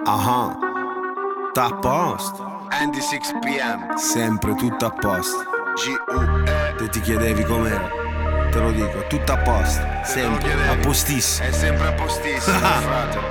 Ah, a posto. Andy 6pm. Sempre tutto a posto. G-U-E. Te ti chiedevi com'era? Te lo dico, tutto a posto. Sempre, a postissimo. È sempre a postissimo, frate.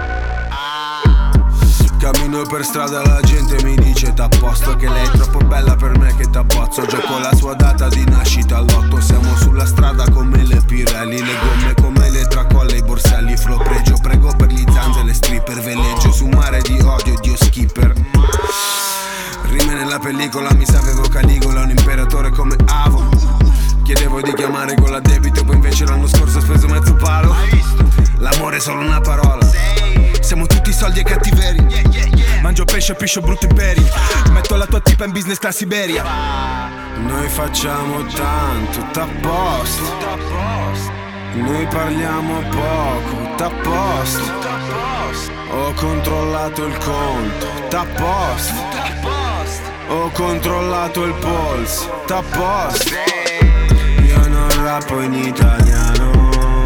Cammino per strada, la gente mi dice t'apposto, che lei è troppo bella per me che t'abbozzo. Già con la sua data di nascita all'8. Siamo sulla strada come le Pirelli, le gomme come le tracolle, i borselli. Flow pregio, prego per gli zanze, le stripper. Veleggio su un mare di odio, Dio skipper. Rime nella pellicola, mi sapevo Caligola, un imperatore come Avo. Chiedevo di chiamare con la debito, poi invece l'anno scorso ho speso mezzo palo. L'amore è solo una parola, siamo tutti soldi e cattiveria. Mangio pesce, piscio brutto imperi. Metto la tua tipa in business class Iberia. Noi facciamo tanto, t'apposto. Noi parliamo poco, t'apposto. Ho controllato il conto, t'apposto. Ho controllato il polso, t'apposto. Io non rappo in italiano,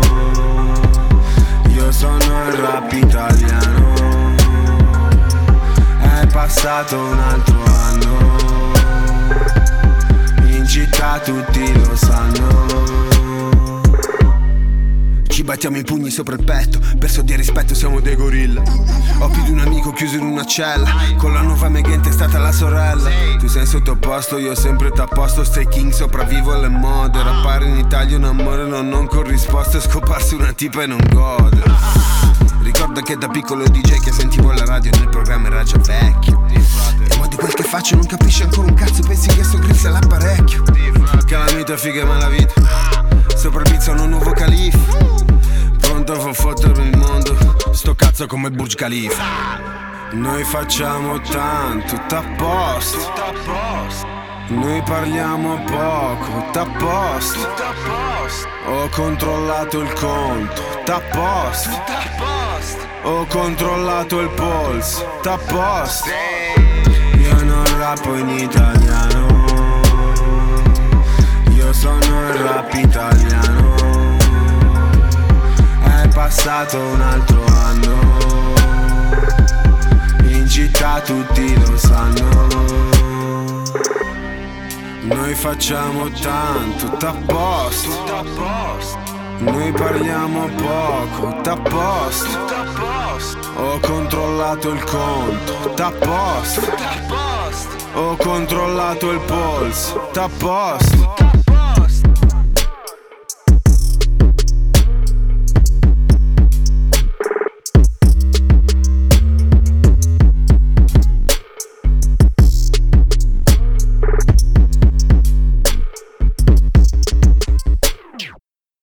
io sono il rap italiano. È passato un altro anno, in città tutti lo sanno. Ci battiamo i pugni sopra il petto, per soldi e rispetto siamo dei gorilla. Ho più di un amico chiuso in una cella, con la nuova Meghente è stata la sorella. Tu sei sottoposto, io sempre t'apposto. Stay king, sopravvivo alle mode. Rappare in Italia un amore non corrisposto, e scoparsi una tipa e non gode. Ricordo che da piccolo DJ che sentivo alla radio nel programma era già vecchio. E mo di quel che faccio non capisci ancora un cazzo, pensi che sto gris all'apparecchio. Calamita, figa e malavita, sopra il beat sono un nuovo califfo. Pronto a fottermi il mondo, sto cazzo come il Burj Khalifa. Noi facciamo tanto, t'apposto. Noi parliamo poco, t'apposto. Ho controllato il conto, t'apposto. Ho controllato il polso, t'apposto. Io non rappo in italiano, io sono il rap italiano. È passato un altro anno, in città tutti lo sanno. Noi facciamo tanto, t'apposto. Noi parliamo poco, t'apposto. Ho controllato il conto, t'apposto. Ho controllato il polso, t'apposto.